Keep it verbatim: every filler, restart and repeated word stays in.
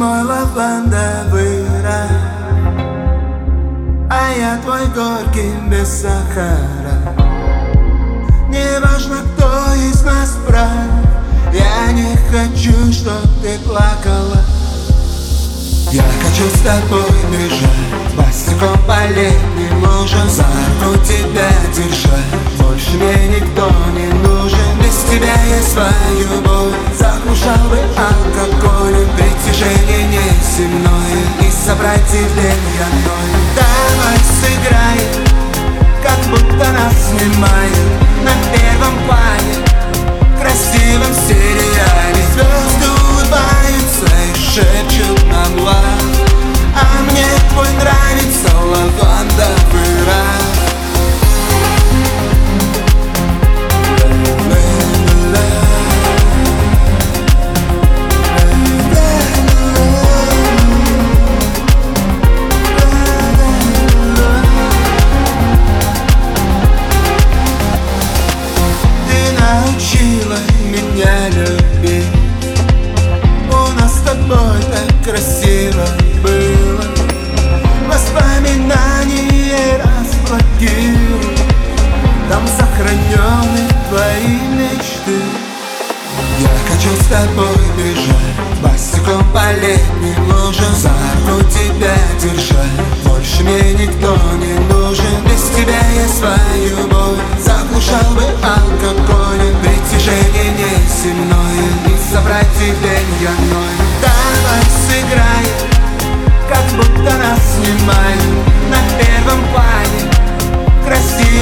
мой лавандовый рай, а я твой горький без сахара. Не важно, кто из нас прав, я не хочу, чтоб ты плакала. Я хочу с тобой бежать босиком по летним лужам, за руку тебя держать, больше мне никто не нужен. Без тебя я свою боль заглушал бы алкоголем, притяжение неземное и сопротивление ноль. Давай сыграем, как будто нас снимают на первом плане, красивом сериале. Звезды улыбаются и шепчут нам лав, а мне твой нравится лавандовый рай. Научила меня любить, у нас с тобой так красиво было. Воспоминания разблокируй, там сохранены твои мечты. Я хочу с тобой бежать босиком по летним лужам, за руку тебя держать, больше мне никто не нужен. Без тебя я свою боль заглушал бы алкоголем, притяжение неземное и сопротивление ноль. Давай сыграем, как будто нас снимают на первом плане, красиво